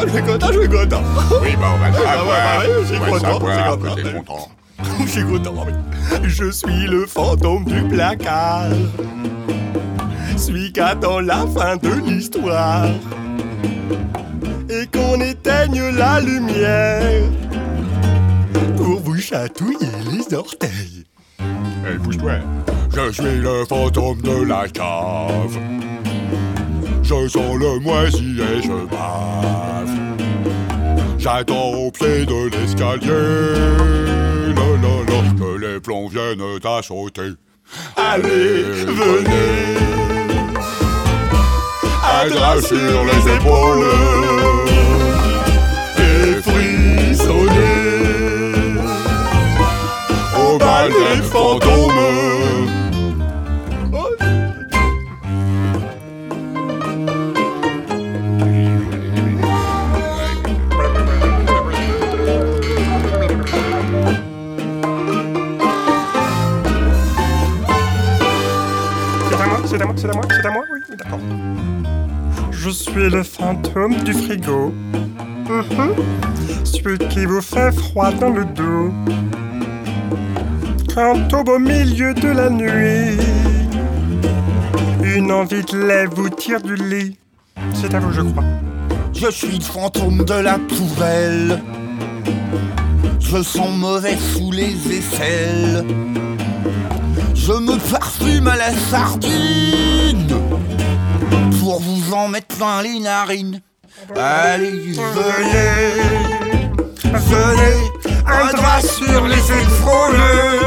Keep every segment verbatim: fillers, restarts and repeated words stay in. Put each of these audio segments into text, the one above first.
je suis content, je suis content. Oui, bah on va Ah, savoir. ouais, ouais, je suis on va content, savoir je suis que t'es content. content. Je suis content, oui. Je suis le fantôme du placard, celui qui attend la fin de l'histoire et qu'on éteigne la lumière pour vous chatouiller les orteils. Eh, bouge-toi. Je suis le fantôme de la cave. Je sens le moisi et je bave. J'attends au pied de l'escalier, la, la, la, que les plombs viennent à sauter. Allez, venez, Un drap sur les épaules et frissonnez au bal des fantômes. Oh. C'est à moi, c'est à moi, c'est à moi, c'est à moi, oui, oui, d'accord. Je suis le fantôme du frigo. Mhm. Celui qui vous fait froid dans le dos quand au beau milieu de la nuit une envie de lait vous tire du lit. C'est à vous, je crois. Je suis le fantôme de la poubelle. Je sens mauvais sous les aisselles. Je me parfume à la sardine pour vous en mettre plein les narines. Allez, venez, venez, un drap sur les épaules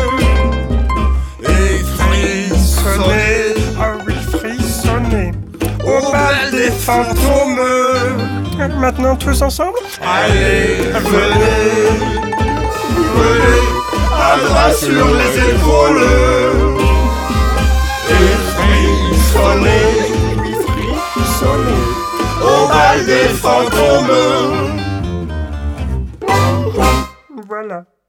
et frissonnez, Ah oui, frissonnez au bal des fantômes. Maintenant tous ensemble. Allez, venez, venez, un drap sur les épaules et frissonnez, Frissonnez. au bal des fantômes. Voilà.